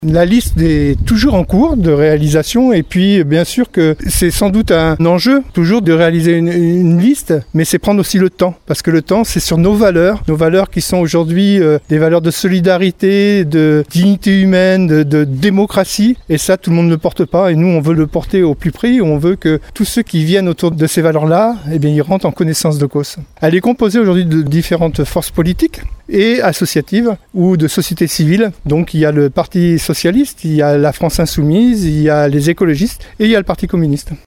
La liste est toujours en cours de réalisation et puis bien sûr que c'est sans doute un enjeu toujours de réaliser une liste, mais c'est prendre aussi le temps parce que le temps c'est sur nos valeurs qui sont aujourd'hui des valeurs de solidarité, de dignité humaine, de démocratie et ça tout le monde ne le porte pas et nous on veut le porter au plus près, on veut que tous ceux qui viennent autour de ces valeurs-là, eh bien ils rentrent en connaissance de cause. Elle est composée aujourd'hui de différentes forces politiques et associatives ou de sociétés civiles. Donc il y a le Parti socialiste, il y a la France insoumise, il y a les écologistes et il y a le Parti communiste.